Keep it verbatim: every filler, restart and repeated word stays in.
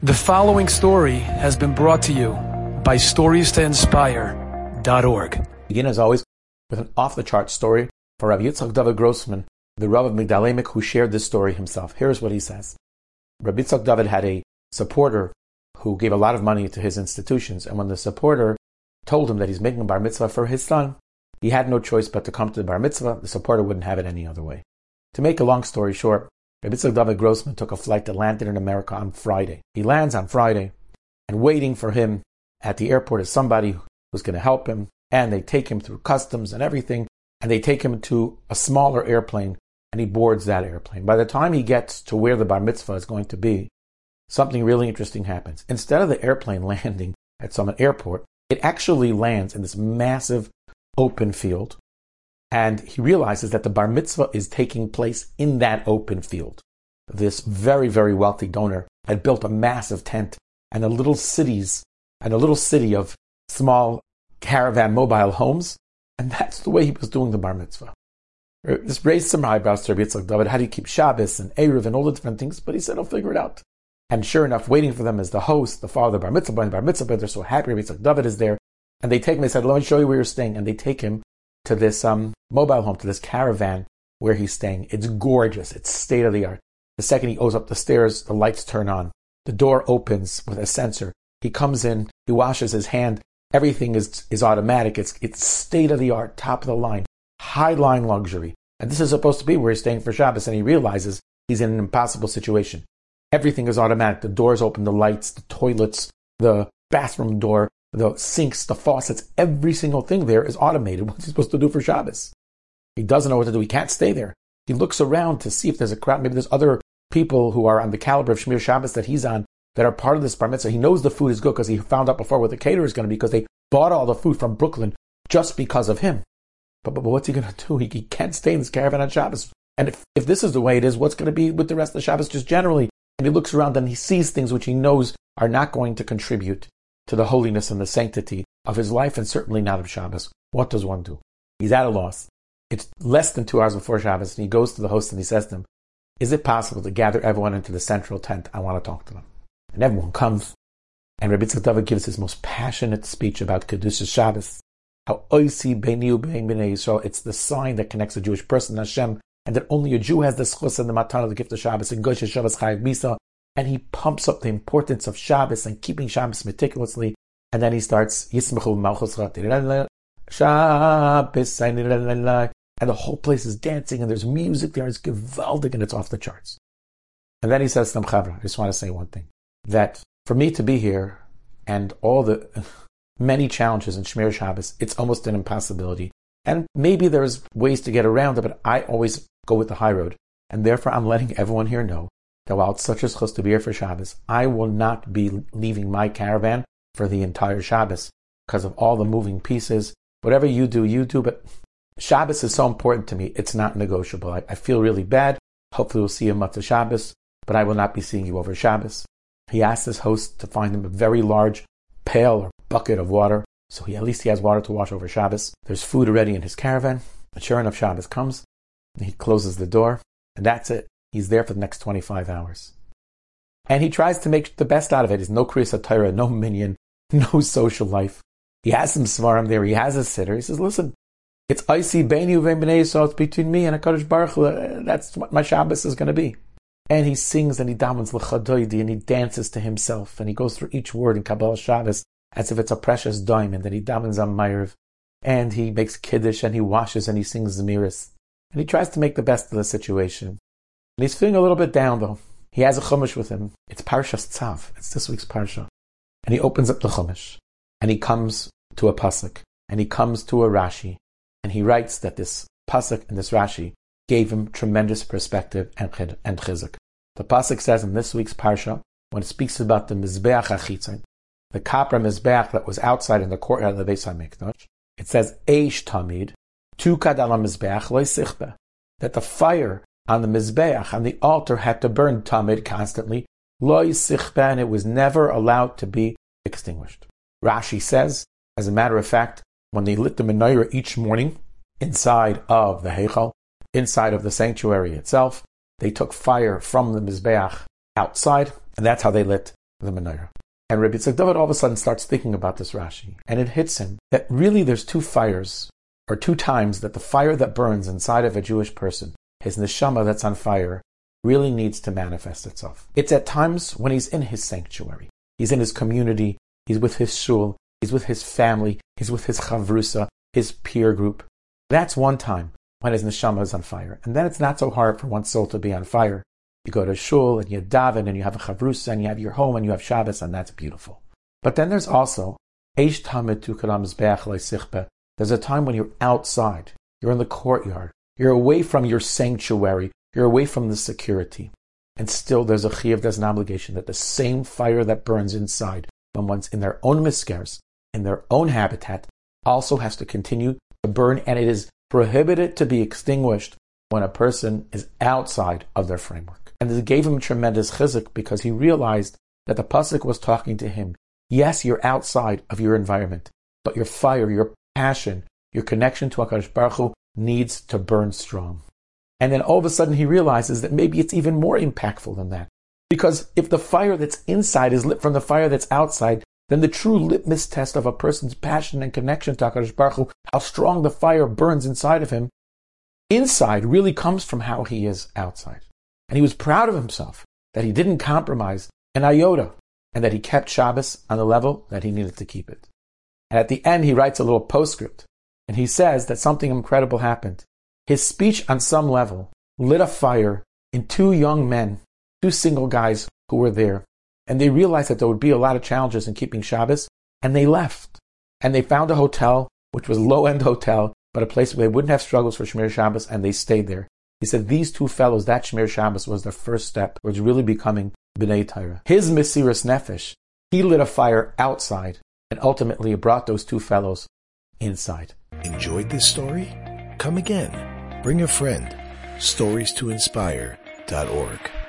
The following story has been brought to you by stories to inspire dot org. Begin as always with an off-the-chart story for Rabbi Yitzchak David Grossman, the Rav of Migdal Emek, who shared this story himself. Here's what he says. Rabbi Yitzchak David had a supporter who gave a lot of money to his institutions, and when the supporter told him that he's making a bar mitzvah for his son, he had no choice but to come to the bar mitzvah. The supporter wouldn't have it any other way. To make a long story short, Rabbi Yitzchak David Grossman took a flight that landed in America on Friday. He lands on Friday, and waiting for him at the airport is somebody who's going to help him, and they take him through customs and everything, and they take him to a smaller airplane, and he boards that airplane. By the time he gets to where the bar mitzvah is going to be, something really interesting happens. Instead of the airplane landing at some airport, it actually lands in this massive open field. And he realizes that the bar mitzvah is taking place in that open field. This very, very wealthy donor had built a massive tent and a little cities and a little city of small caravan mobile homes. And that's the way he was doing the bar mitzvah. This raised some eyebrows to Rabbi Yitzchak David. How do you keep Shabbos and Erev and all the different things? But he said, I'll figure it out. And sure enough, waiting for them is the host, the father of the bar mitzvah, and the bar mitzvah, they're so happy Rabbi Yitzchak David is there. And they take him, they said, let me show you where you're staying. And they take him to this um, mobile home, to this caravan where he's staying. It's gorgeous. It's state-of-the-art. The second he goes up the stairs, the lights turn on. The door opens with a sensor. He comes in, he washes his hand. Everything is is automatic. It's it's state-of-the-art, top of the line, high-line luxury. And this is supposed to be where he's staying for Shabbos, and he realizes he's in an impossible situation. Everything is automatic. The doors open, the lights, the toilets, the bathroom door, the sinks, the faucets, every single thing there is automated. What's he supposed to do for Shabbos? He doesn't know what to do. He can't stay there. He looks around to see if there's a crowd. Maybe there's other people who are on the caliber of Shmir Shabbos that he's on that are part of this bar mitzvah. He knows the food is good because he found out before what the caterer is going to be because they bought all the food from Brooklyn just because of him. But, but, but what's he going to do? He, he can't stay in this caravan on Shabbos. And if, if this is the way it is, what's going to be with the rest of the Shabbos just generally? And he looks around and he sees things which he knows are not going to contribute to the holiness and the sanctity of his life, and certainly not of Shabbos. What does one do? He's at a loss. It's less than two hours before Shabbos, and he goes to the host and he says to him, is it possible to gather everyone into the central tent? I want to talk to them. And everyone comes, and Rabbi Yitzchak David gives his most passionate speech about Kedushas Shabbos. How oisi beinu bein bnei Yisrael. It's the sign that connects a Jewish person to Hashem, and that only a Jew has the schus and the matana, the gift of Shabbos, and Gosh Shabbos Chayav Misa. And he pumps up the importance of Shabbos and keeping Shabbos meticulously. And then he starts, Yismachu Malchus Shabbos, and the whole place is dancing, and there's music there, it's gewaldig, and it's off the charts. And then he says to them, Chavra, I just want to say one thing, that for me to be here, and all the many challenges in Shmir Shabbos, it's almost an impossibility. And maybe there's ways to get around it, but I always go with the high road. And therefore, I'm letting everyone here know that while it's such a schus to be here for Shabbos, I will not be leaving my caravan for the entire Shabbos because of all the moving pieces. Whatever you do, you do, but Shabbos is so important to me, it's not negotiable. I, I feel really bad. Hopefully we'll see you Matzah Shabbos, but I will not be seeing you over Shabbos. He asked his host to find him a very large pail or bucket of water, so he at least he has water to wash over Shabbos. There's food already in his caravan, and sure enough, Shabbos comes, and he closes the door, and that's it. He's there for the next twenty-five hours. And he tries to make the best out of it. There's no Kriyas HaTorah, no minyan, no social life. He has some svarim there. He has a sitter. He says, listen, it's Isi Beinu Vein Bnei Yisrael. It's between me and HaKadosh Baruch Hu. That's what my Shabbos is going to be. And he sings and he davens l'chadoidi and he dances to himself. And he goes through each word in Kabbalah Shabbos as if it's a precious diamond. And he davens on Ma'ariv. And he makes Kiddush and he washes and he sings Zemiris. And he tries to make the best of the situation. And he's feeling a little bit down though. He has a Chumash with him. It's Parshas Tzav. It's this week's Parsha. And he opens up the Chumash. And he comes to a Pasuk. And he comes to a Rashi. And he writes that this Pasuk and this Rashi gave him tremendous perspective and, chid, and chizuk. The Pasuk says in this week's Parsha, when it speaks about the Mizbeach HaChitzon, the Kapra Mizbeach that was outside in the courtyard of the Beis HaMikdash, it says, Eish Tamid, Tukad ala Mizbeach lo sichbe, that the fire on the Mizbeach, on the altar, had to burn Tamid constantly, lo sichbe, and it was never allowed to be extinguished. Rashi says, as a matter of fact, when they lit the menorah each morning inside of the Heichal, inside of the sanctuary itself, they took fire from the Mizbeach outside, and that's how they lit the menorah. And Rabbi Yitzchak David all of a sudden starts thinking about this Rashi, and it hits him that really there's two fires, or two times that the fire that burns inside of a Jewish person, his neshama that's on fire, really needs to manifest itself. It's at times when he's in his sanctuary, he's in his community, he's with his shul, he's with his family, he's with his chavrusa, his peer group. That's one time when his neshama is on fire. And then it's not so hard for one soul to be on fire. You go to shul and you daven and you have a chavrusa and you have your home and you have Shabbos, and that's beautiful. But then there's also Eish Tamid Tu Karam Mizbeach Leisichbe. There's a time when you're outside, you're in the courtyard, you're away from your sanctuary, you're away from the security. And still there's a chiyuv, there's an obligation that the same fire that burns inside when one's in their own miskers, in their own habitat, also has to continue to burn, and it is prohibited to be extinguished when a person is outside of their framework. And it gave him tremendous chizuk because he realized that the pasuk was talking to him. Yes, you're outside of your environment, but your fire, your passion, your connection to HaKadosh Baruch Hu needs to burn strong. And then all of a sudden he realizes that maybe it's even more impactful than that. Because if the fire that's inside is lit from the fire that's outside, then the true litmus test of a person's passion and connection to HaKadosh Baruch Hu, how strong the fire burns inside of him, inside really comes from how he is outside. And he was proud of himself that he didn't compromise an iota, and that he kept Shabbos on the level that he needed to keep it. And at the end he writes a little postscript, and he says that something incredible happened. His speech on some level lit a fire in two young men, two single guys who were there, and they realized that there would be a lot of challenges in keeping Shabbos, and they left. And they found a hotel, which was a low-end hotel, but a place where they wouldn't have struggles for Shmir Shabbos, and they stayed there. He said these two fellows, that Shmir Shabbos was their first step towards really becoming B'nai Torah. His Mesiras Nefesh, he lit a fire outside, and ultimately brought those two fellows inside. Enjoyed this story? Come again. Bring a friend. stories to inspire dot org